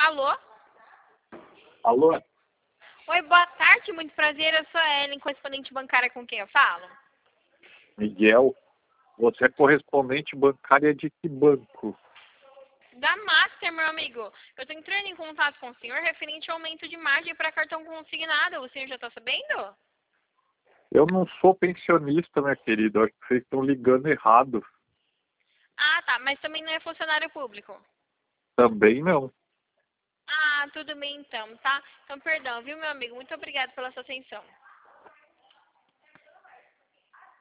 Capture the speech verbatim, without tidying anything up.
Alô? Alô? Oi, boa tarde, muito prazer. Eu sou a Ellen, correspondente bancária com quem eu falo. Miguel, você é correspondente bancária de que banco? Da Master, meu amigo. Eu estou entrando em contato com o senhor referente ao aumento de margem para cartão consignado. O senhor já está sabendo? Eu não sou pensionista, minha querida. Eu acho que vocês estão ligando errado. Ah, tá. Mas também não é funcionário público. Também não. Ah, tudo bem então, tá? Então, perdão, viu, meu amigo? Muito obrigada pela sua atenção.